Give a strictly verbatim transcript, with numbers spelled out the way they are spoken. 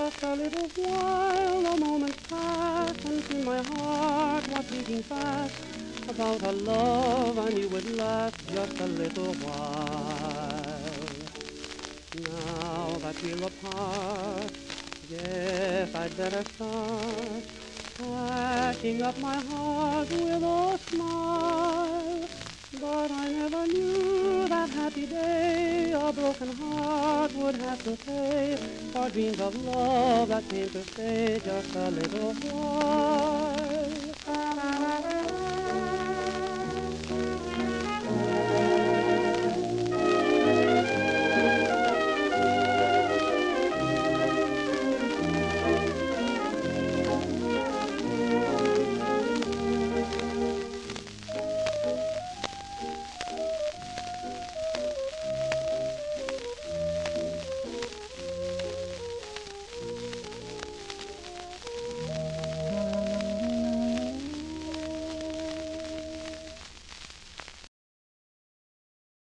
just a little while, the moments passed, and soon my heart was beating fast about a love I knew would last just a little while. Now that we're apart, guess I'd better start packing up my heart with a smile. But I never knew that happy day a broken heart would have to pay for dreams of love that came to stay just a little while.